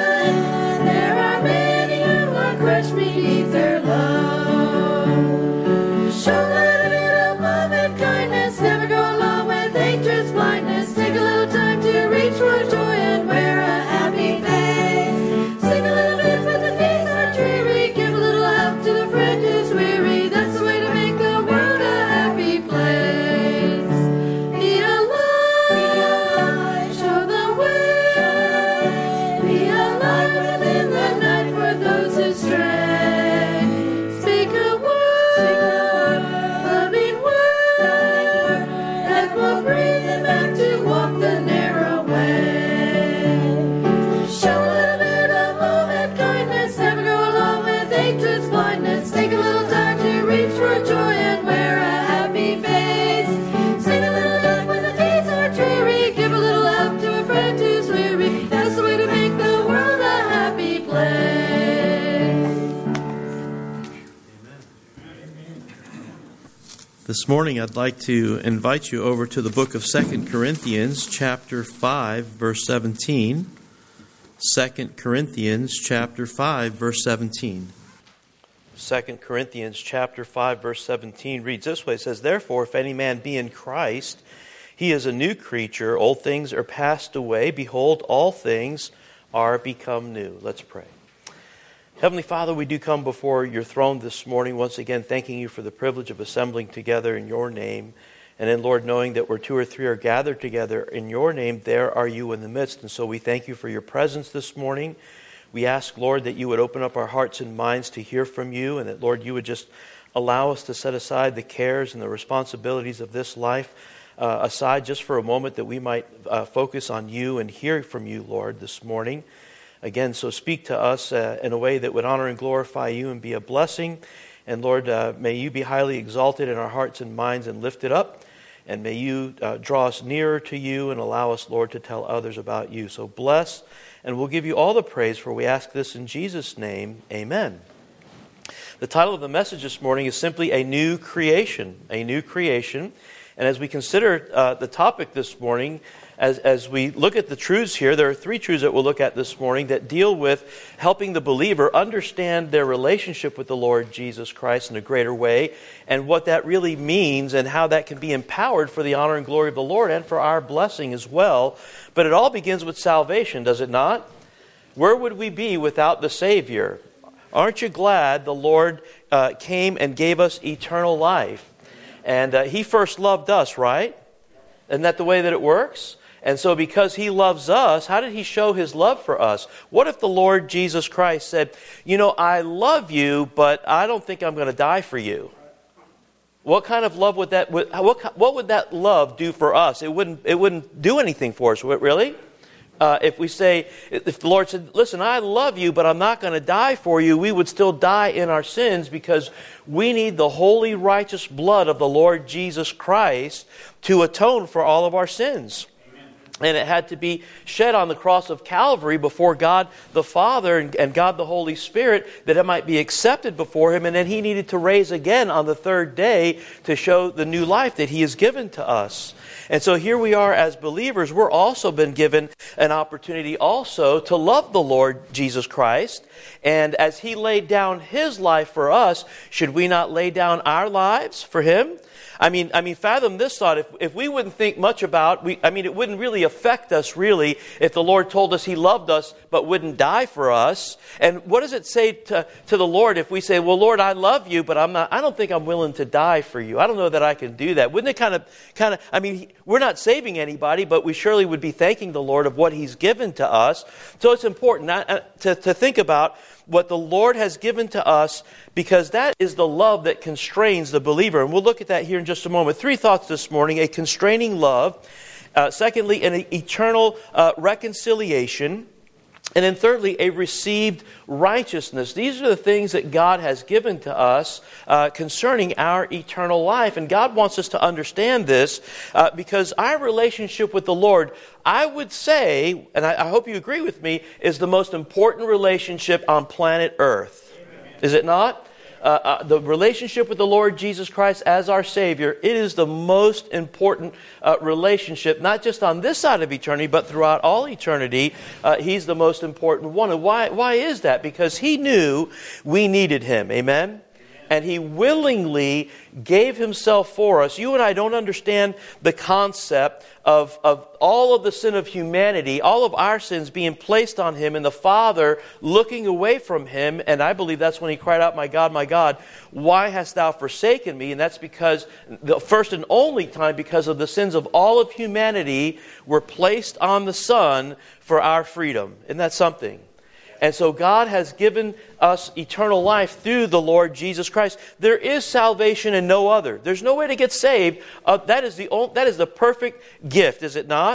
There are many who are crushed beneath their load. Show a little bit of love and kindness, never go along with hatred's blindness. Take a little time to reach for joy and wear a happy face. Sing a little bit when the days are dreary, give a little help to the friend who's weary. That's the way to make the world a happy place. Be a light, show the way. Be a light within the night for those who stray. Speak a word, loving word, that will bring them back to walk the narrow way. Show a little bit of love and kindness, never go along with hatred's blindness. Take a little time to reach for joy and wear a happy face. Sing a little bit when the days are dreary, give a little help to a friend who's weary. That's the way to make the world a happy place. This morning I'd like to invite you over to the book of 2 Corinthians chapter 5 verse 17. 2 Corinthians chapter 5 verse 17. 2 Corinthians chapter 5 verse 17 reads this way. It says, "Therefore, if any man be in Christ, he is a new creature. Old things are passed away. Behold, all things are become new." Let's pray. Heavenly Father, we do come before your throne this morning, once again thanking you for the privilege of assembling together in your name. And then, Lord, knowing that where two or three are gathered together in your name, there are you in the midst. And so we thank you for your presence this morning. We ask, Lord, that you would open up our hearts and minds to hear from you, and that, Lord, you would just allow us to set aside the cares and the responsibilities of this life aside just for a moment, that we might focus on you and hear from you, Lord, this morning. Again, so speak to us in a way that would honor and glorify you and be a blessing. And Lord, may you be highly exalted in our hearts and minds and lifted up. And may you draw us nearer to you and allow us, Lord, to tell others about you. So bless, and we'll give you all the praise, for we ask this in Jesus' name. Amen. The title of the message this morning is simply A New Creation. A New Creation. And as we consider the topic this morning, as we look at the truths here, there are three truths that we'll look at this morning that deal with helping the believer understand their relationship with the Lord Jesus Christ in a greater way, and what that really means and how that can be empowered for the honor and glory of the Lord and for our blessing as well. But it all begins with salvation, does it not? Where would we be without the Savior? Aren't you glad the Lord came and gave us eternal life? And He first loved us, right? Isn't that the way that it works? And so because He loves us, how did He show His love for us? What if the Lord Jesus Christ said, you know, I love you, but I don't think I'm going to die for you? What kind of love would that, what would that love do for us? It wouldn't do anything for us, would it really? If the Lord said, listen, I love you, but I'm not going to die for you, we would still die in our sins, because we need the holy, righteous blood of the Lord Jesus Christ to atone for all of our sins. And it had to be shed on the cross of Calvary before God the Father and God the Holy Spirit, that it might be accepted before Him. And then He needed to raise again on the third day to show the new life that He has given to us. And so here we are as believers. We're also been given an opportunity also to love the Lord Jesus Christ. And as He laid down His life for us, should we not lay down our lives for Him? I mean, fathom this thought. If we wouldn't think much about, it wouldn't really affect us really if the Lord told us He loved us but wouldn't die for us. And what does it say to the Lord if we say, well, Lord, I love you, but I don't think I'm willing to die for you. I don't know that I can do that. Wouldn't it kind of, we're not saving anybody, but we surely would be thanking the Lord of what He's given to us. So it's important to think about what the Lord has given to us, because that is the love that constrains the believer. And we'll look at that here in just a moment. Three thoughts this morning: a constraining love, secondly, an eternal reconciliation, and then thirdly, a received righteousness. These are the things that God has given to us concerning our eternal life. And God wants us to understand this because our relationship with the Lord, I would say, and I hope you agree with me, is the most important relationship on planet Earth. Amen. Is it not? the relationship with the Lord Jesus Christ as our Savior, it is the most important relationship, not just on this side of eternity, but throughout all eternity. He's the most important one. And why is that? Because He knew we needed Him. Amen? And He willingly gave Himself for us. You and I don't understand the concept of all of the sin of humanity, all of our sins being placed on Him, and the Father looking away from Him. And I believe that's when He cried out, my God, why hast Thou forsaken me? And that's because, the first and only time, because of the sins of all of humanity were placed on the Son for our freedom. Isn't that something? And so God has given us eternal life through the Lord Jesus Christ. There is salvation and no other. There's no way to get saved. That is the perfect gift, is it not?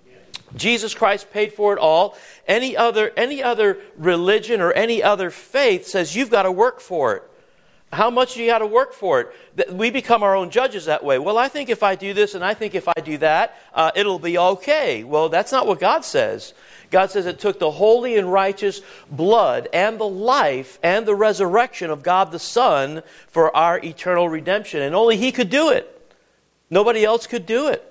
Jesus Christ paid for it all. Any other religion or any other faith says you've got to work for it. How much do you got to work for it? We become our own judges that way. Well, I think if I do this and I think if I do that, it'll be okay. Well, that's not what God says. God says it took the holy and righteous blood and the life and the resurrection of God the Son for our eternal redemption. And only He could do it. Nobody else could do it.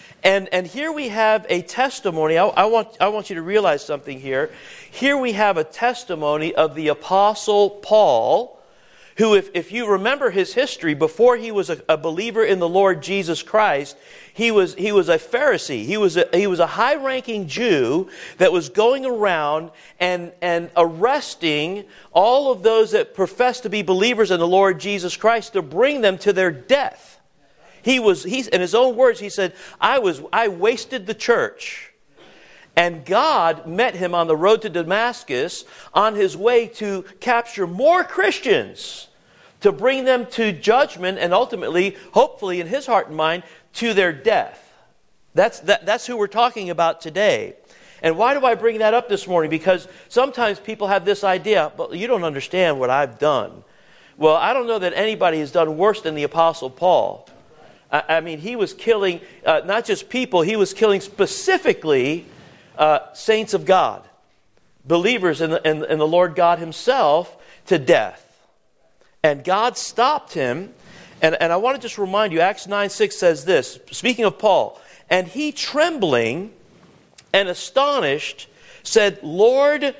And here we have a testimony. I want you to realize something here. Here we have a testimony of the Apostle Paul, who, if you remember his history, before he was a believer in the Lord Jesus Christ, he was a Pharisee. He was a high-ranking Jew that was going around and arresting all of those that professed to be believers in the Lord Jesus Christ to bring them to their death. He's in his own words, he said, I wasted the church. And God met him on the road to Damascus on his way to capture more Christians, to bring them to judgment and ultimately, hopefully in his heart and mind, to their death. That's who we're talking about today. And why do I bring that up this morning? Because sometimes people have this idea, but you don't understand what I've done. Well, I don't know that anybody has done worse than the Apostle Paul. I mean, he was killing not just people, he was killing specifically saints of God, believers in the Lord God Himself, to death. And God stopped him. And I want to just remind you, Acts 9:6 says this, speaking of Paul, and he, trembling and astonished, said, Lord,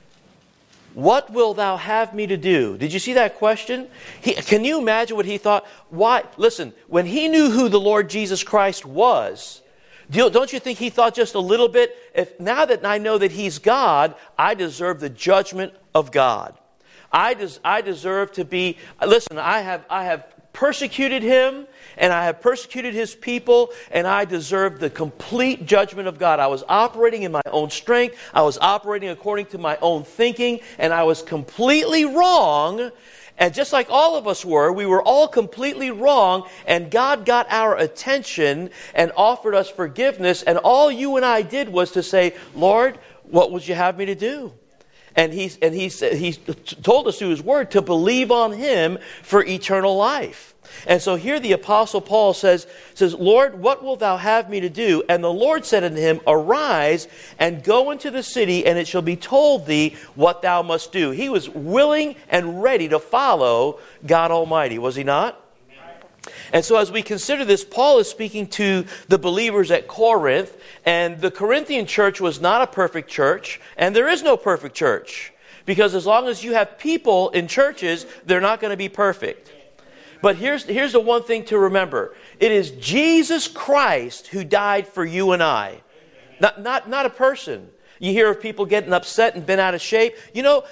what wilt Thou have me to do? Did you see that question? Can you imagine what he thought? Why? Listen, when he knew who the Lord Jesus Christ was, don't you think he thought just a little bit, now that I know that He's God, I deserve the judgment of God. I deserve to be, listen, I have persecuted Him, and I have persecuted His people, and I deserve the complete judgment of God. I was operating in my own strength, I was operating according to my own thinking, and I was completely wrong. And just like all of us were, we were all completely wrong, and God got our attention and offered us forgiveness, and all you and I did was to say, Lord, what would you have me to do? And he told us through His Word to believe on Him for eternal life. And so here the Apostle Paul says, Lord, what wilt Thou have me to do? And the Lord said unto him, Arise and go into the city, and it shall be told thee what thou must do. He was willing and ready to follow God Almighty, was he not? And so as we consider this, Paul is speaking to the believers at Corinth, and the Corinthian church was not a perfect church, and there is no perfect church. Because as long as you have people in churches, they're not going to be perfect. But here's the one thing to remember. It is Jesus Christ who died for you and I. Not a person. You hear of people getting upset and bent out of shape. You know,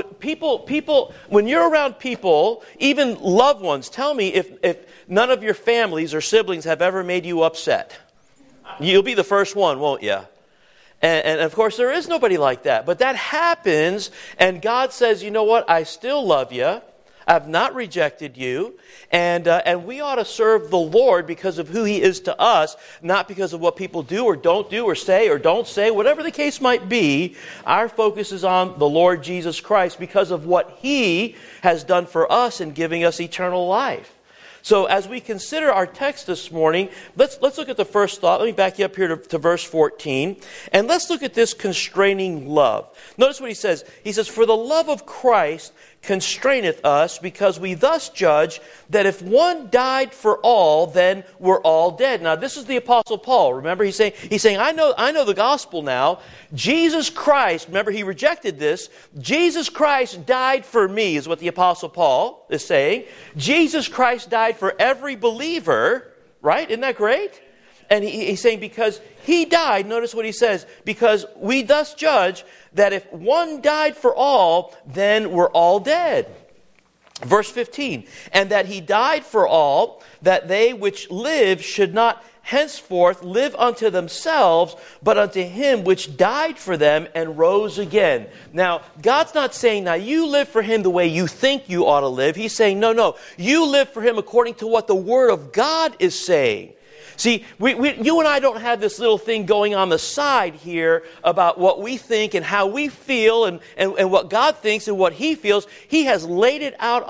when you're around people, even loved ones, tell me if none of your families or siblings have ever made you upset. You'll be the first one, won't you? And of course, there is nobody like that. But that happens, and God says, you know what? I still love you. I've not rejected you, and we ought to serve the Lord because of who He is to us, not because of what people do or say or don't say, whatever the case might be. Our focus is on the Lord Jesus Christ because of what He has done for us in giving us eternal life. So as we consider our text this morning, let's look at the first thought. Let me back you up here to verse 14. And let's look at this constraining love. Notice what he says. He says, "For the love of Christ constraineth us, because we thus judge that if one died for all, then we're all dead." Now, this is the Apostle Paul. Remember, he's saying, I know the gospel now. Jesus Christ, remember, he rejected this. Jesus Christ died for me, is what the Apostle Paul is saying. Jesus Christ died for every believer, right? Isn't that great? And he's saying because he died, notice what he says, because we thus judge that if one died for all, then we're all dead. Verse 15, "And that he died for all, that they which live should not henceforth live unto themselves, but unto him which died for them and rose again." Now, God's not saying, now you live for him the way you think you ought to live. He's saying, no, you live for him according to what the Word of God is saying. See, you and I don't have this little thing going on the side here about what we think and how we feel and what God thinks and what He feels. He has laid it out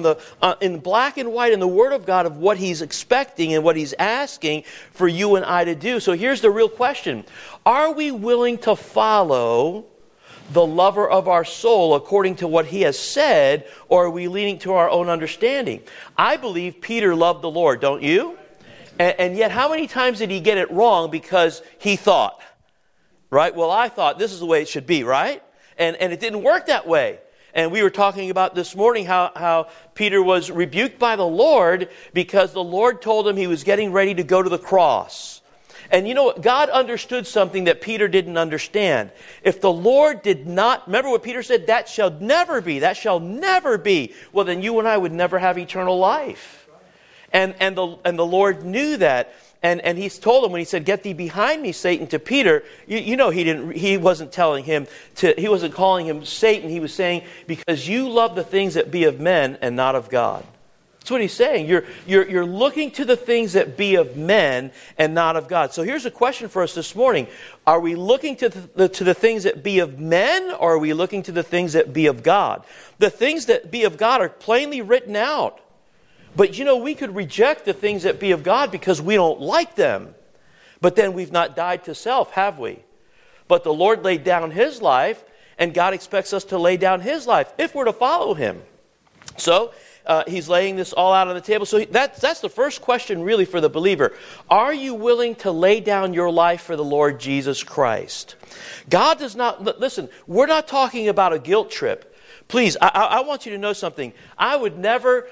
in black and white in the Word of God of what He's expecting and what He's asking for you and I to do. So here's the real question. Are we willing to follow the lover of our soul according to what He has said, or are we leaning to our own understanding? I believe Peter loved the Lord, don't you? And yet, how many times did he get it wrong because he thought, right? Well, I thought this is the way it should be, right? And it didn't work that way. And we were talking about this morning how Peter was rebuked by the Lord because the Lord told him he was getting ready to go to the cross. And you know what? God understood something that Peter didn't understand. If the Lord did not, remember what Peter said? That shall never be. That shall never be. Well, then you and I would never have eternal life. And the Lord knew that, and He told him when He said, "Get thee behind me, Satan," to Peter. You know He wasn't calling him Satan. He was saying, because you love the things that be of men and not of God. That's what He's saying. You're looking to the things that be of men and not of God. So here's a question for us this morning: are we looking to the things that be of men, or are we looking to the things that be of God? The things that be of God are plainly written out. But you know, we could reject the things that be of God because we don't like them. But then we've not died to self, have we? But the Lord laid down His life, and God expects us to lay down His life if we're to follow Him. So He's laying this all out on the table. So that's the first question really for the believer. Are you willing to lay down your life for the Lord Jesus Christ? God does not, listen, we're not talking about a guilt trip. Please, I want you to know something. I would never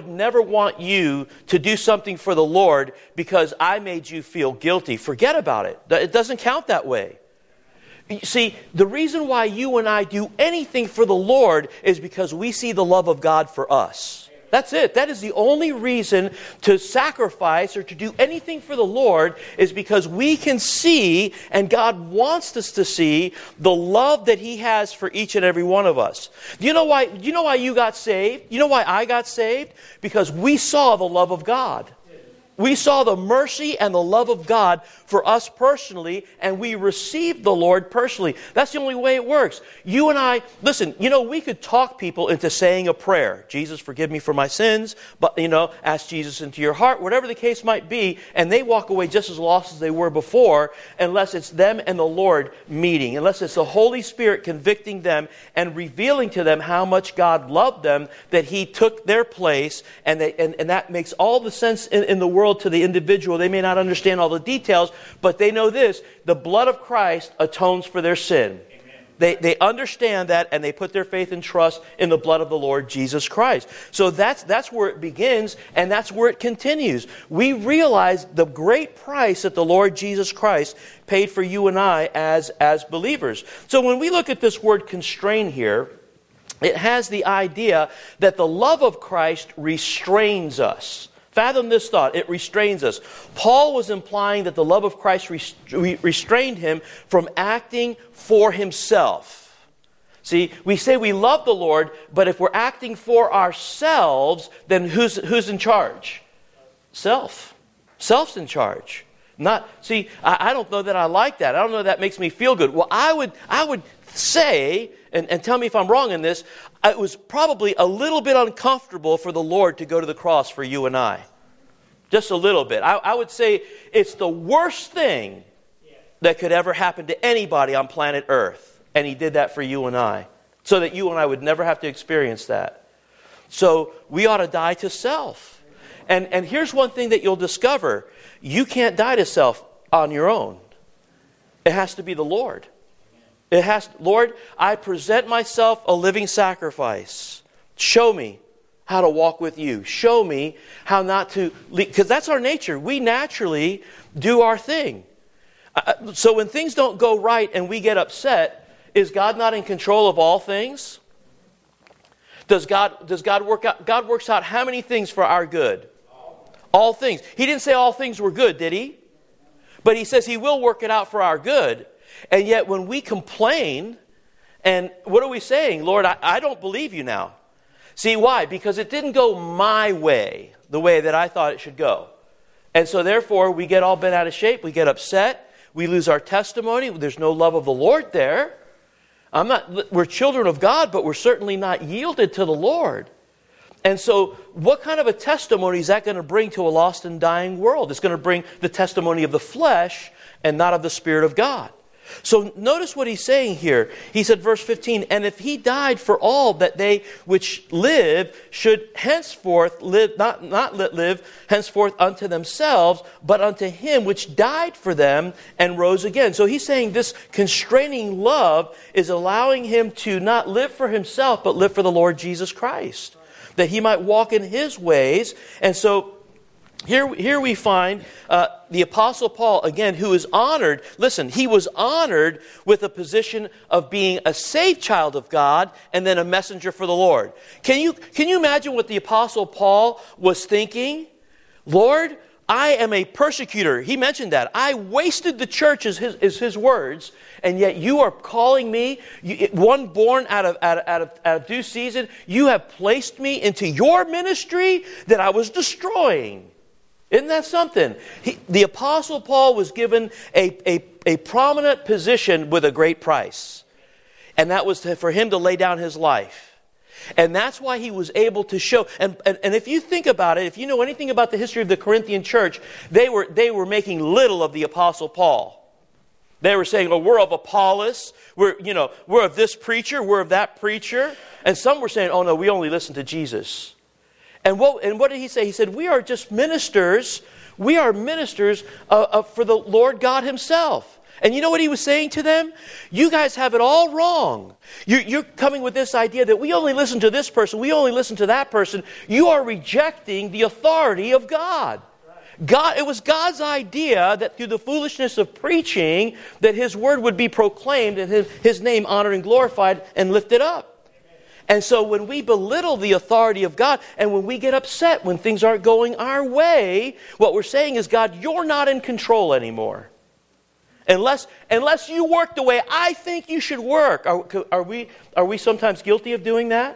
want you to do something for the Lord because I made you feel guilty. Forget about it. It doesn't count that way. You see, the reason why you and I do anything for the Lord is because we see the love of God for us. That's it. That is the only reason to sacrifice or to do anything for the Lord, is because we can see, and God wants us to see, the love that He has for each and every one of us. Do you know why you got saved? You know why I got saved? Because we saw the love of God. We saw the mercy and the love of God for us personally, and we received the Lord personally. That's the only way it works. You and I, listen, we could talk people into saying a prayer. Jesus, forgive me for my sins, but, ask Jesus into your heart, whatever the case might be, and they walk away just as lost as they were before, unless it's them and the Lord meeting, unless it's the Holy Spirit convicting them and revealing to them how much God loved them, that He took their place, and that makes all the sense in the world to the individual. They may not understand all the details, but they know this: the blood of Christ atones for their sin. They understand that, and they put their faith and trust in the blood of the Lord Jesus Christ. So that's where it begins, and that's where it continues. We realize the great price that the Lord Jesus Christ paid for you and I as believers. So when we look at this word constrain here, it has the idea that the love of Christ restrains us. Fathom this thought. It restrains us. Paul was implying that the love of Christ restrained him from acting for himself. See, we say we love the Lord, but if we're acting for ourselves, then who's in charge? Self. Self's in charge. I don't know that I like that. I don't know that makes me feel good. Well, I would say, and tell me if I'm wrong in this, it was probably a little bit uncomfortable for the Lord to go to the cross for you and I. Just a little bit. I would say it's the worst thing that could ever happen to anybody on planet Earth. And He did that for you and I, so that you and I would never have to experience that. So we ought to die to self. And here's one thing that you'll discover. You can't die to self on your own. It has to be the Lord. Lord, I present myself a living sacrifice. Show me how to walk with you. Show me how not to, because that's our nature. We naturally do our thing. So when things don't go right and we get upset, is God not in control of all things? Does God work out? God works out how many things for our good? All things. He didn't say all things were good, did He? But He says He will work it out for our good. And yet when we complain, and what are we saying? Lord, I don't believe you now. See, why? Because it didn't go my way, the way that I thought it should go. And so therefore, we get all bent out of shape, we get upset, we lose our testimony, there's no love of the Lord there. We're children of God, but we're certainly not yielded to the Lord. And so what kind of a testimony is that going to bring to a lost and dying world? It's going to bring the testimony of the flesh and not of the Spirit of God. So notice what he's saying here. He said, verse 15, and if He died for all, that they which live should henceforth live, not live henceforth unto themselves, but unto Him which died for them and rose again. So he's saying this constraining love is allowing him to not live for himself, but live for the Lord Jesus Christ, that he might walk in His ways. And so here we find the Apostle Paul, again, who is honored. Listen, he was honored with a position of being a saved child of God and then a messenger for the Lord. Can you imagine what the Apostle Paul was thinking? Lord, I am a persecutor. He mentioned that. I wasted the church is his words, and yet you are calling me, one born out of due season. You have placed me into your ministry that I was destroying. Isn't that something? The Apostle Paul was given a prominent position with a great price. And that was for him to lay down his life. And that's why he was able to show. And if you think about it, if you know anything about the history of the Corinthian church, they were making little of the Apostle Paul. They were saying, "Oh, we're of Apollos. We're of this preacher. We're of that preacher." And some were saying, "Oh no, we only listen to Jesus." And what did he say? He said, "We are just ministers. We are ministers for the Lord God Himself." And you know what he was saying to them? You guys have it all wrong. You're coming with this idea that we only listen to this person, we only listen to that person. You are rejecting the authority of God. It was God's idea that through the foolishness of preaching, that His word would be proclaimed and His name honored and glorified and lifted up. And so when we belittle the authority of God, and when we get upset when things aren't going our way, what we're saying is, God, you're not in control anymore. Unless you work the way I think you should work. Are we sometimes guilty of doing that?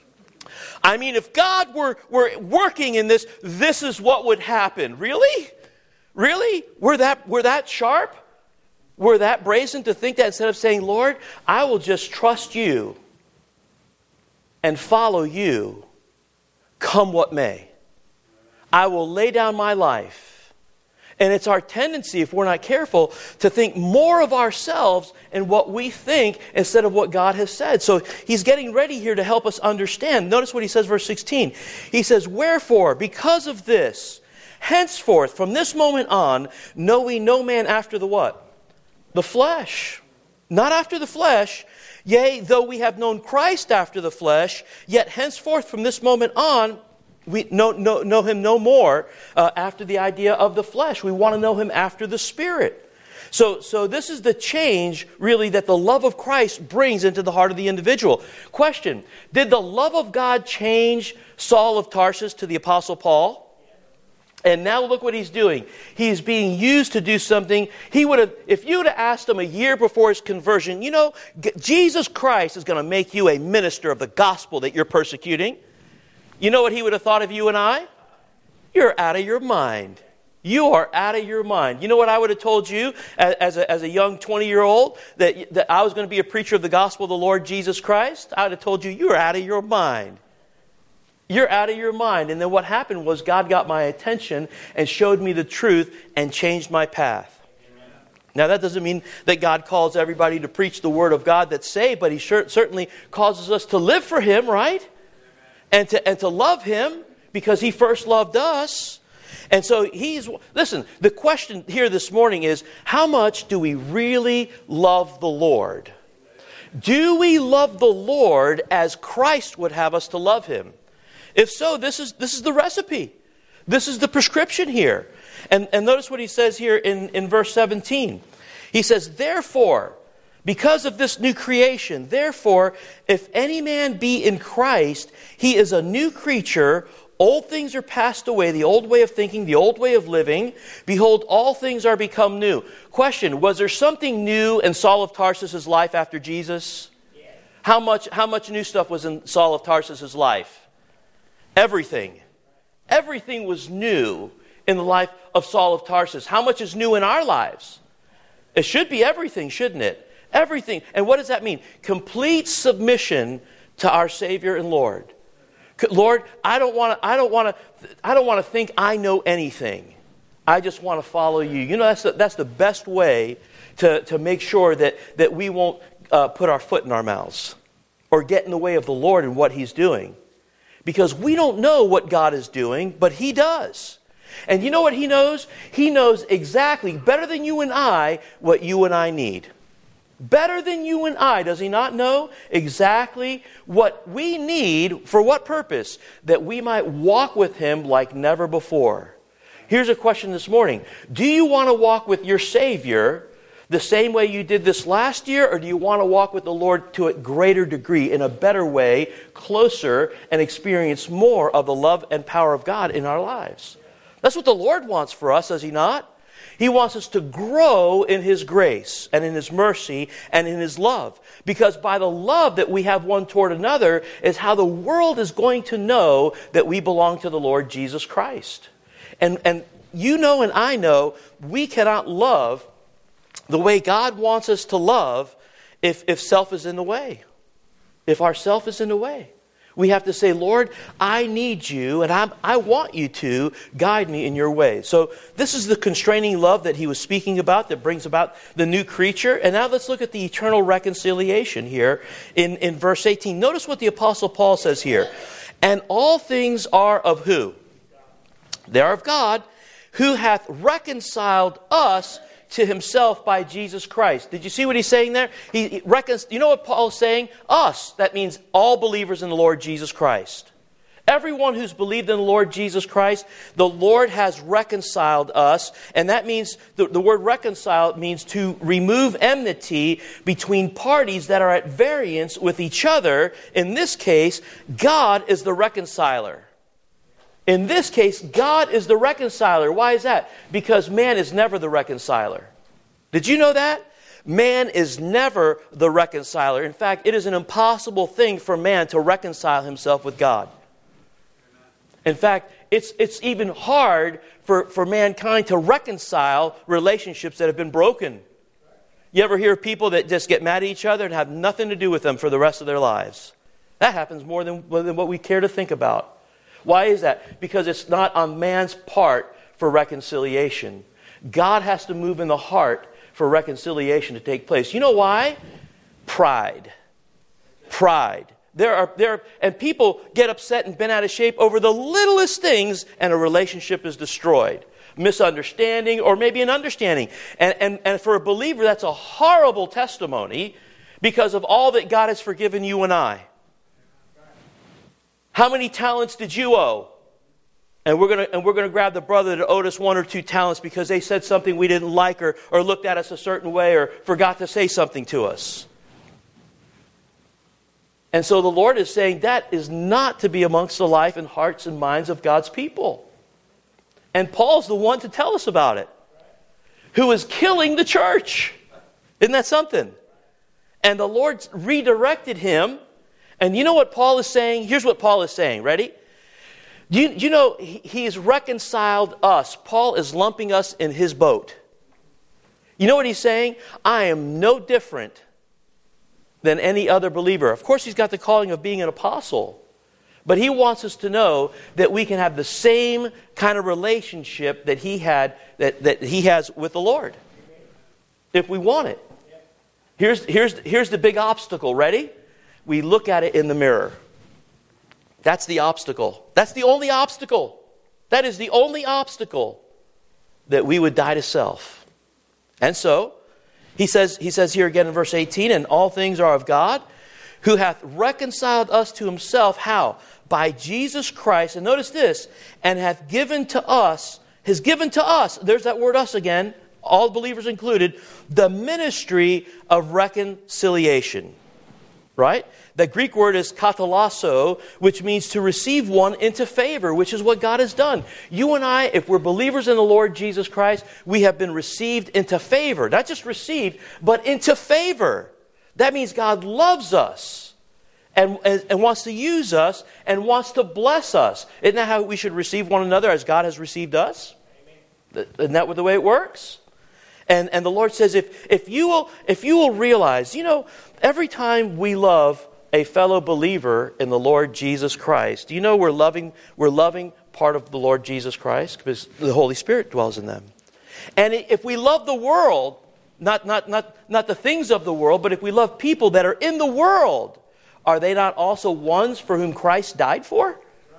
I mean, if God were working in this is what would happen. Really? Really? We're that sharp? We're that brazen to think that instead of saying, Lord, I will just trust you and follow you, come what may. I will lay down my life. And it's our tendency, if we're not careful, to think more of ourselves and what we think instead of what God has said. So he's getting ready here to help us understand. Notice what he says, verse 16. He says, wherefore, because of this, henceforth, from this moment on, know we no man after the what? The flesh. Not after the flesh. Yea, though we have known Christ after the flesh, yet henceforth from this moment on, we know Him no more after the idea of the flesh. We want to know Him after the Spirit. So this is the change, really, that the love of Christ brings into the heart of the individual. Question, did the love of God change Saul of Tarsus to the Apostle Paul? And now look what he's doing. He's being used to do something. If you would have asked him a year before his conversion, Jesus Christ is going to make you a minister of the gospel that you're persecuting. You know what he would have thought of you and I? You're out of your mind. You are out of your mind. You know what I would have told you as a young 20-year-old? That I was going to be a preacher of the gospel of the Lord Jesus Christ? I would have told you, you're out of your mind. You're out of your mind. And then what happened was God got my attention and showed me the truth and changed my path. Now, that doesn't mean that God calls everybody to preach the Word of God that's saved, but He certainly causes us to live for Him, right? And to love Him because He first loved us. And so listen, the question here this morning is, how much do we really love the Lord? Do we love the Lord as Christ would have us to love Him? If so, this is the recipe. This is the prescription here. And notice what he says here in verse 17. He says, therefore, because of this new creation, therefore, if any man be in Christ, he is a new creature. Old things are passed away, the old way of thinking, the old way of living. Behold, all things are become new. Question, was there something new in Saul of Tarsus' life after Jesus? Yeah. How much new stuff was in Saul of Tarsus' life? Everything. Everything was new in the life of Saul of Tarsus. How much is new in our lives? It should be everything, shouldn't it? Everything. And what does that mean? Complete submission to our Savior and Lord. Lord, I don't want to think I know anything. I just want to follow you. You know, that's the best way to make sure that we won't put our foot in our mouths or get in the way of the Lord and what He's doing. Because we don't know what God is doing, but He does. And you know what He knows? He knows exactly, better than you and I, what you and I need. Better than you and I, does He not know exactly what we need? For what purpose? That we might walk with Him like never before. Here's a question this morning. Do you want to walk with your Savior the same way you did this last year, or do you want to walk with the Lord to a greater degree, in a better way, closer, and experience more of the love and power of God in our lives? That's what the Lord wants for us, does He not? He wants us to grow in His grace and in His mercy and in His love. Because by the love that we have one toward another is how the world is going to know that we belong to the Lord Jesus Christ. And you know and I know we cannot love the way God wants us to love if self is in the way. If our self is in the way. We have to say, Lord, I need you, and I want you to guide me in your way. So this is the constraining love that he was speaking about that brings about the new creature. And now let's look at the eternal reconciliation here in verse 18. Notice what the Apostle Paul says here. And all things are of who? They are of God, who hath reconciled us to Himself by Jesus Christ. Did you see what he's saying there? You know what Paul is saying? Us. That means all believers in the Lord Jesus Christ. Everyone who's believed in the Lord Jesus Christ, the Lord has reconciled us. And that means, the word reconcile means to remove enmity between parties that are at variance with each other. In this case, God is the reconciler. In this case, God is the reconciler. Why is that? Because man is never the reconciler. Did you know that? Man is never the reconciler. In fact, it is an impossible thing for man to reconcile himself with God. In fact, it's even hard for mankind to reconcile relationships that have been broken. You ever hear of people that just get mad at each other and have nothing to do with them for the rest of their lives? That happens more than what we care to think about. Why is that? Because it's not on man's part for reconciliation. God has to move in the heart for reconciliation to take place. You know why? Pride. Pride. And people get upset and bent out of shape over the littlest things, and a relationship is destroyed. Misunderstanding, or maybe an understanding. And for a believer, that's a horrible testimony because of all that God has forgiven you and I. How many talents did you owe? And we're gonna grab the brother that owed us 1 or 2 talents because they said something we didn't like, or looked at us a certain way, or forgot to say something to us. And so the Lord is saying that is not to be amongst the life and hearts and minds of God's people. And Paul's the one to tell us about it, who is killing the church. Isn't that something? And the Lord redirected him. And you know what Paul is saying? Here's what Paul is saying. Ready? You know, he has reconciled us. Paul is lumping us in his boat. You know what he's saying? I am no different than any other believer. Of course, he's got the calling of being an apostle. But he wants us to know that we can have the same kind of relationship that he had, that he has with the Lord. If we want it. Here's the big obstacle. Ready? We look at it in the mirror. That's the obstacle. That's the only obstacle. That is the only obstacle, that we would die to self. And so, he says here again in verse 18, and all things are of God, who hath reconciled us to himself. How? By Jesus Christ. And notice this, and hath given to us, there's that word us again, all believers included, the ministry of reconciliation. Right? The Greek word is katalasso, which means to receive one into favor, which is what God has done. You and I, if we're believers in the Lord Jesus Christ, we have been received into favor. Not just received, but into favor. That means God loves us and wants to use us and wants to bless us. Isn't that how we should receive one another as God has received us? Amen. Isn't that the way it works? And the Lord says, if you will realize, you know, every time we love a fellow believer in the Lord Jesus Christ, do you know we're loving part of the Lord Jesus Christ because the Holy Spirit dwells in them. And if we love the world, not the things of the world, but if we love people that are in the world, are they not also ones for whom Christ died for?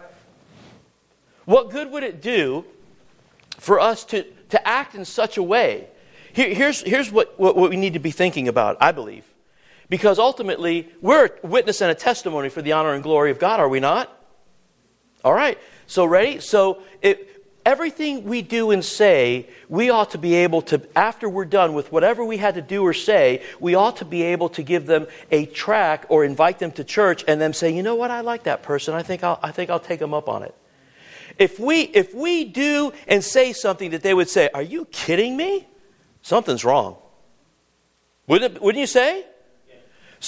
What good would it do for us to act in such a way? Here's what we need to be thinking about, I believe. Because ultimately, we're a witness and a testimony for the honor and glory of God, are we not? All right. So ready? So everything we do and say, we ought to be able to, after we're done with whatever we had to do or say, we ought to be able to give them a tract or invite them to church and them say, you know what, I like that person. I think I'll take them up on it. If we do and say something that they would say, are you kidding me? Something's wrong. Wouldn't you say? So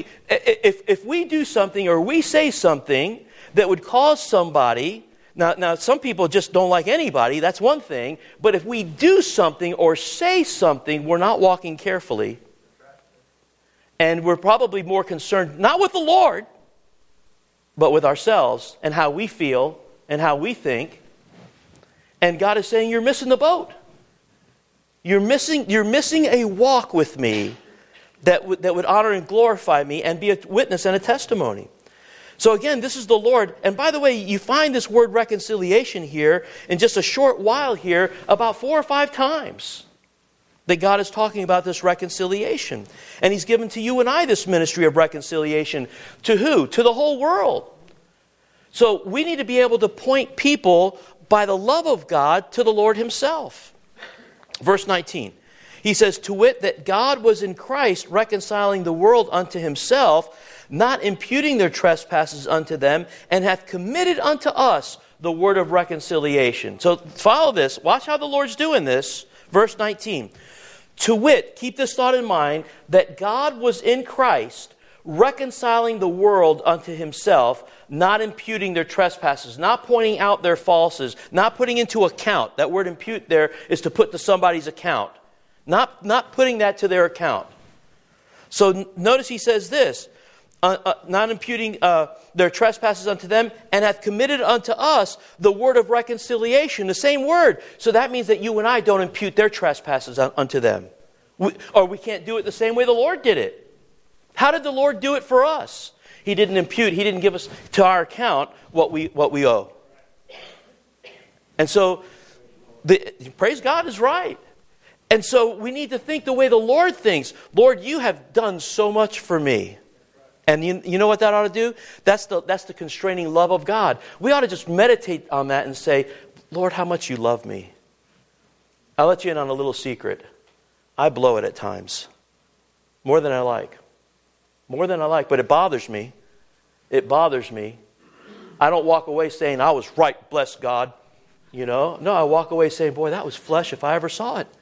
if we do something or we say something that would cause somebody, now some people just don't like anybody, that's one thing, but if we do something or say something, we're not walking carefully. And we're probably more concerned, not with the Lord, but with ourselves and how we feel and how we think. And God is saying, you're missing the boat. You're missing a walk with me that would honor and glorify me and be a witness and a testimony. So again, this is the Lord. And by the way, you find this word reconciliation here in just a short while here about 4 or 5 times that God is talking about this reconciliation. And He's given to you and I this ministry of reconciliation. To who? To the whole world. So we need to be able to point people by the love of God to the Lord Himself. Verse 19. He says, to wit, that God was in Christ reconciling the world unto Himself, not imputing their trespasses unto them, and hath committed unto us the word of reconciliation. So follow this. Watch how the Lord's doing this. Verse 19. To wit, keep this thought in mind, that God was in Christ reconciling the world unto Himself, not imputing their trespasses, not pointing out their faults, not putting into account. That word impute there is to put to somebody's account. Not putting that to their account. So notice he says this, not imputing their trespasses unto them, and hath committed unto us the word of reconciliation, the same word. So that means that you and I don't impute their trespasses unto them. We can't do it the same way the Lord did it. How did the Lord do it for us? He didn't impute, He didn't give us to our account what we owe. And so, praise God is right. And so we need to think the way the Lord thinks. Lord, you have done so much for me. And you know what that ought to do? That's the constraining love of God. We ought to just meditate on that and say, Lord, how much you love me. I'll let you in on a little secret. I blow it at times. More than I like. More than I like. But it bothers me. It bothers me. I don't walk away saying, I was right, bless God. You know? No, I walk away saying, boy, that was flesh if I ever saw it.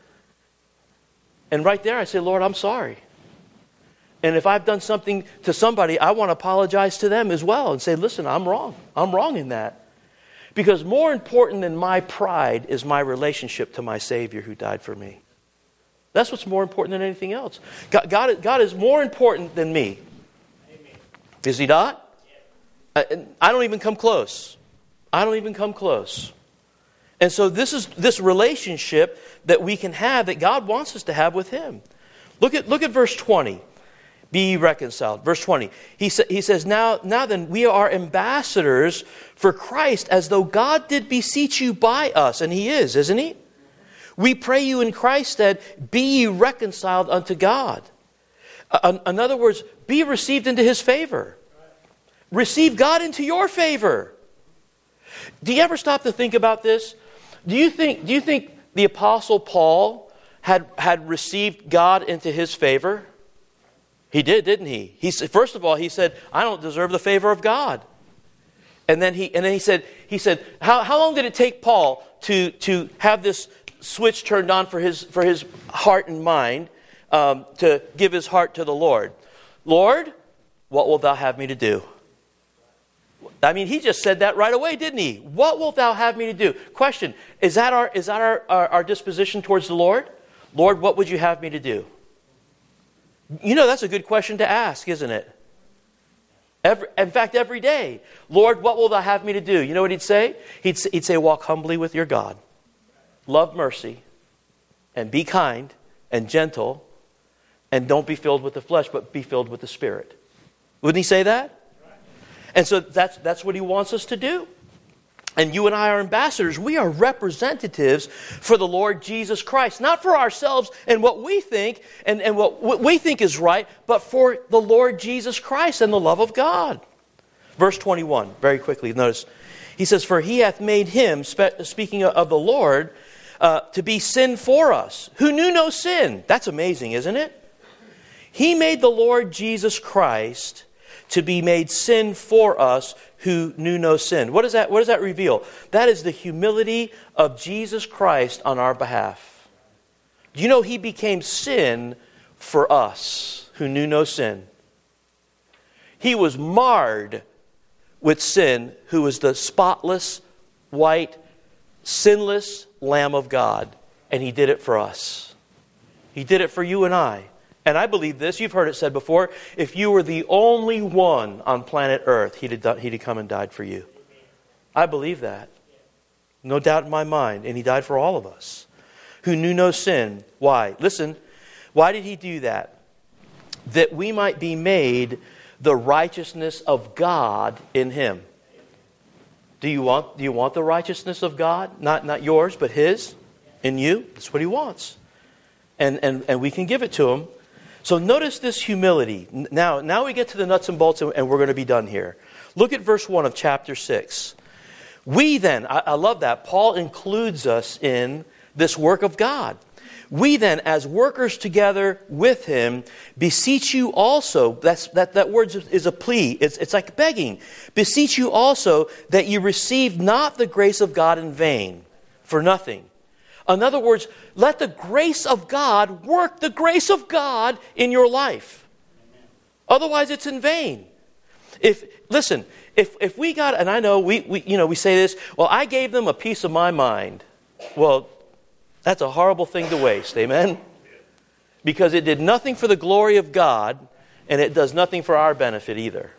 And right there I say, Lord, I'm sorry. And if I've done something to somebody, I want to apologize to them as well and say, listen, I'm wrong. I'm wrong in that. Because more important than my pride is my relationship to my Savior who died for me. That's what's more important than anything else. God is more important than me. Amen. Is He not? Yeah. I don't even come close. I don't even come close. And so this is this relationship that we can have, that God wants us to have with Him. Look at verse 20. Be reconciled. Verse 20. He says, Now then, we are ambassadors for Christ, as though God did beseech you by us. And He is, isn't He? We pray you in Christ that be ye reconciled unto God. In other words, be received into His favor. Receive God into your favor. Do you ever stop to think about this? Do you think the Apostle Paul had received God into his favor? He did, didn't he? First of all, he said, I don't deserve the favor of God. And then he said, how long did it take Paul to have this switch turned on for his heart and mind, to give his heart to the Lord? Lord, what wilt thou have me to do? I mean, he just said that right away, didn't he? What wilt thou have me to do? Question, is that our disposition towards the Lord? Lord, what would you have me to do? You know, that's a good question to ask, isn't it? In fact, every day. Lord, what will thou have me to do? You know what he'd say? He'd say, walk humbly with your God. Love mercy. And be kind and gentle. And don't be filled with the flesh, but be filled with the Spirit. Wouldn't he say that? And so that's what he wants us to do. And you and I are ambassadors. We are representatives for the Lord Jesus Christ. Not for ourselves and what we think and what we think is right, but for the Lord Jesus Christ and the love of God. Verse 21, very quickly, notice. He says, for he hath made him, speaking of the Lord, to be sin for us, who knew no sin. That's amazing, isn't it? He made the Lord Jesus Christ to be made sin for us who knew no sin. What does that reveal? That is the humility of Jesus Christ on our behalf. Do you know He became sin for us who knew no sin? He was marred with sin, who was the spotless, white, sinless Lamb of God. And He did it for us. He did it for you and I. And I believe this, you've heard it said before, if you were the only one on planet Earth, He'd have come and died for you. I believe that. No doubt in my mind. And He died for all of us who knew no sin. Why? Listen, why did He do that? That we might be made the righteousness of God in Him. Do you want the righteousness of God? Not yours, but His in you? That's what He wants. And we can give it to Him. So notice this humility. Now we get to the nuts and bolts, and we're going to be done here. Look at verse 1 of chapter 6. We then, I love that, Paul includes us in this work of God. We then, as workers together with Him, beseech you also, that word is a plea, it's like begging. Beseech you also that you receive not the grace of God in vain, for nothing. In other words, let the grace of God work the grace of God in your life. Otherwise, it's in vain. If we got, and I know we say this, well, I gave them a piece of my mind. Well, that's a horrible thing to waste, amen? Because it did nothing for the glory of God, and it does nothing for our benefit either.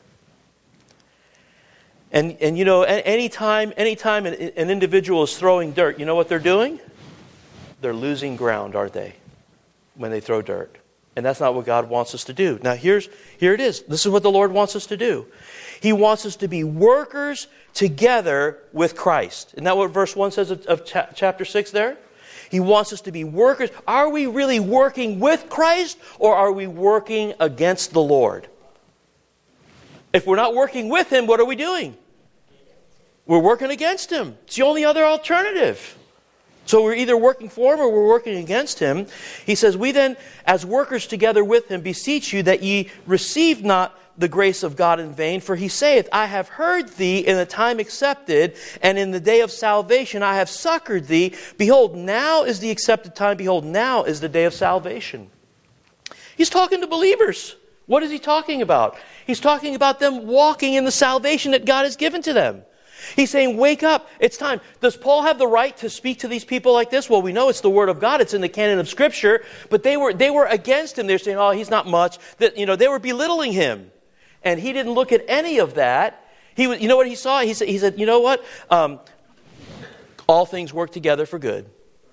And you know, anytime an individual is throwing dirt, you know what they're doing? They're losing ground, aren't they? When they throw dirt. And that's not what God wants us to do. Now here it is. This is what the Lord wants us to do. He wants us to be workers together with Christ. Isn't that what verse 1 says of chapter 6 there? He wants us to be workers. Are we really working with Christ, or are we working against the Lord? If we're not working with Him, what are we doing? We're working against Him. It's the only other alternative. So we're either working for Him or we're working against Him. He says, we then, as workers together with Him, beseech you that ye receive not the grace of God in vain. For He saith, I have heard thee in the time accepted, and in the day of salvation I have succored thee. Behold, now is the accepted time. Behold, now is the day of salvation. He's talking to believers. What is He talking about? He's talking about them walking in the salvation that God has given to them. He's saying, wake up. It's time. Does Paul have the right to speak to these people like this? Well, we know it's the Word of God. It's in the canon of Scripture. But they were against him. They're saying, oh, he's not much. They were belittling him. And he didn't look at any of that. You know what he saw? He said, you know what? All things work together for good.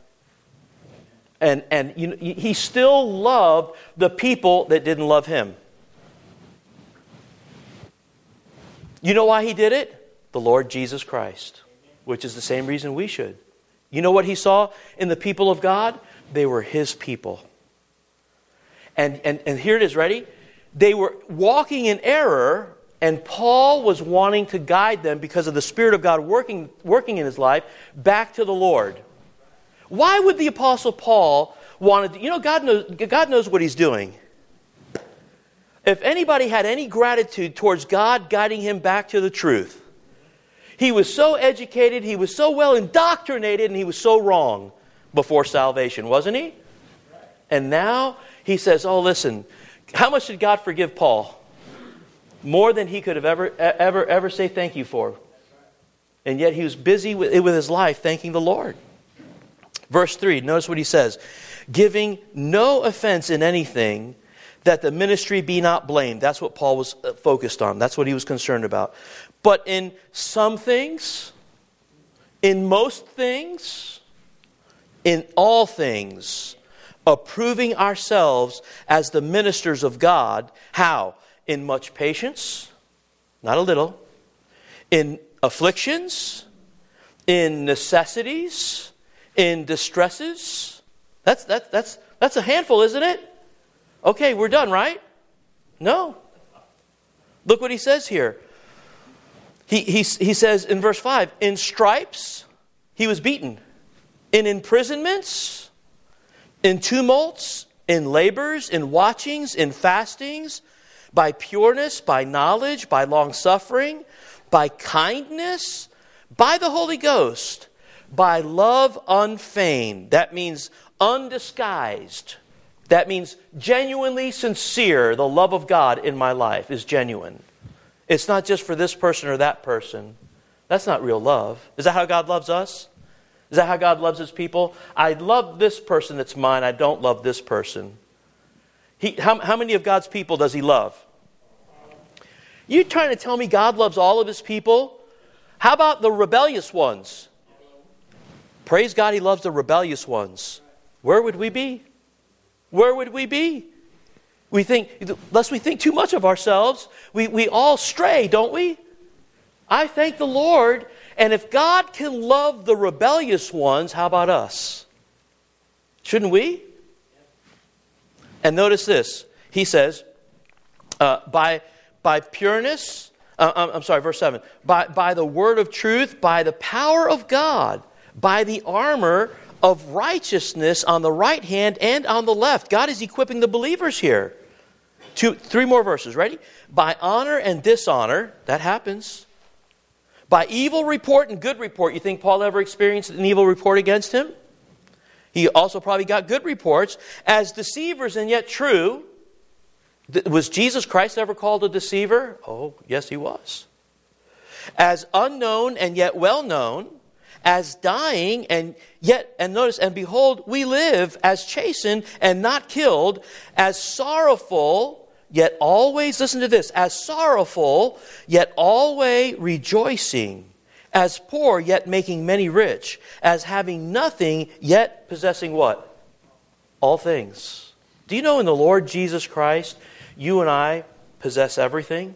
And he still loved the people that didn't love him. You know why he did it? The Lord Jesus Christ, which is the same reason we should. You know what he saw in the people of God? They were his people. And here it is, ready? They were walking in error, and Paul was wanting to guide them because of the Spirit of God working in his life back to the Lord. Why would the Apostle Paul want to... God knows what he's doing. If anybody had any gratitude towards God guiding him back to the truth, he was so educated, he was so well indoctrinated, and he was so wrong before salvation, wasn't he? And now he says, oh, listen, how much did God forgive Paul? More than he could have ever say thank you for. And yet he was busy with his life thanking the Lord. Verse 3, notice what he says. Giving no offense in anything, that the ministry be not blamed. That's what Paul was focused on. That's what he was concerned about. But in some things, in most things, in all things, approving ourselves as the ministers of God. How? In much patience, not a little. In afflictions, in necessities, in distresses. That's a handful, isn't it? Okay, we're done, right? No. Look what he says here. He says in verse 5, in stripes he was beaten, in imprisonments, in tumults, in labors, in watchings, in fastings, by pureness, by knowledge, by long-suffering, by kindness, by the Holy Ghost, by love unfeigned. That means undisguised. That means genuinely sincere. The love of God in my life is genuine. It's not just for this person or that person. That's not real love. Is that how God loves us? Is that how God loves His people? I love this person that's mine. I don't love this person. How many of God's people does He love? You trying to tell me God loves all of His people? How about the rebellious ones? Praise God, He loves the rebellious ones. Where would we be? Where would we be? Lest we think too much of ourselves, we all stray, don't we? I thank the Lord, and if God can love the rebellious ones, how about us? Shouldn't we? And notice this. He says, by pureness, verse 7, by the word of truth, by the power of God, by the armor of righteousness on the right hand and on the left. God is equipping the believers here. 3 more verses. Ready? By honor and dishonor, that happens. By evil report and good report. You think Paul ever experienced an evil report against him? He also probably got good reports. As deceivers and yet true. Was Jesus Christ ever called a deceiver? Oh, yes, He was. As unknown and yet well known. As dying and notice, and behold, we live, as chastened and not killed, as sorrowful, yet always, listen to this, as sorrowful, yet always rejoicing, as poor, yet making many rich, as having nothing, yet possessing what? All things. Do you know in the Lord Jesus Christ, you and I possess everything?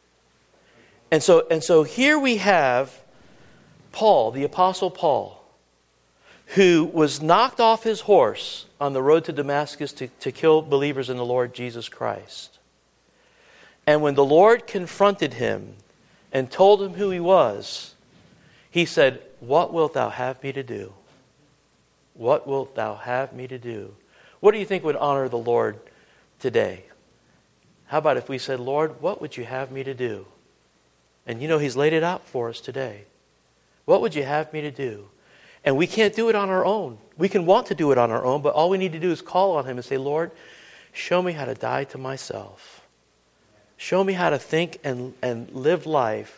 And so here we have Paul, the Apostle Paul, who was knocked off his horse on the road to Damascus to kill believers in the Lord Jesus Christ. And when the Lord confronted him and told him who he was, he said, "What wilt thou have me to do? What wilt thou have me to do?" What do you think would honor the Lord today? How about if we said, "Lord, what would you have me to do?" And He's laid it out for us today. What would you have me to do? And we can't do it on our own. We can want to do it on our own, but all we need to do is call on Him and say, "Lord, show me how to die to myself. Show me how to think and live life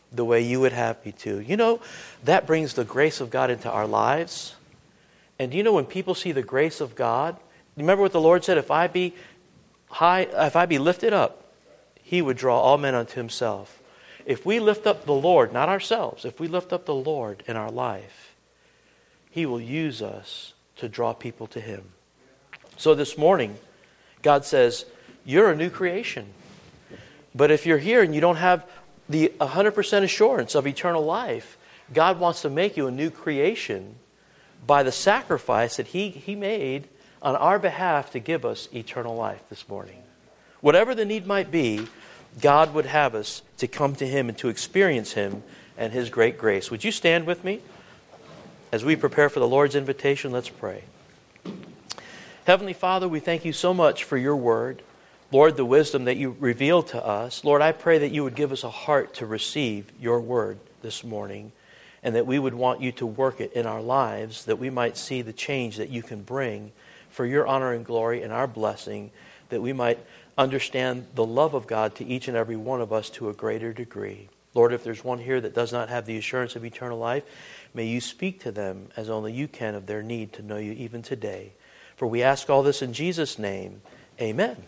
the way you would have me to. You know, that brings the grace of God into our lives. And do you know when people see the grace of God, remember what the Lord said, if I be lifted up, He would draw all men unto Himself. If we lift up the Lord, not ourselves, if we lift up the Lord in our life, He will use us to draw people to Him. So this morning, God says, you're a new creation. But if you're here and you don't have the 100% assurance of eternal life, God wants to make you a new creation by the sacrifice that He made on our behalf to give us eternal life this morning. Whatever the need might be, God would have us to come to Him and to experience Him and His great grace. Would you stand with me? As we prepare for the Lord's invitation, let's pray. Heavenly Father, we thank You so much for Your word. Lord, the wisdom that You revealed to us. Lord, I pray that You would give us a heart to receive Your word this morning, and that we would want You to work it in our lives, that we might see the change that You can bring for Your honor and glory and our blessing, that we might understand the love of God to each and every one of us to a greater degree. Lord, if there's one here that does not have the assurance of eternal life, may You speak to them as only You can of their need to know You even today. For we ask all this in Jesus' name. Amen.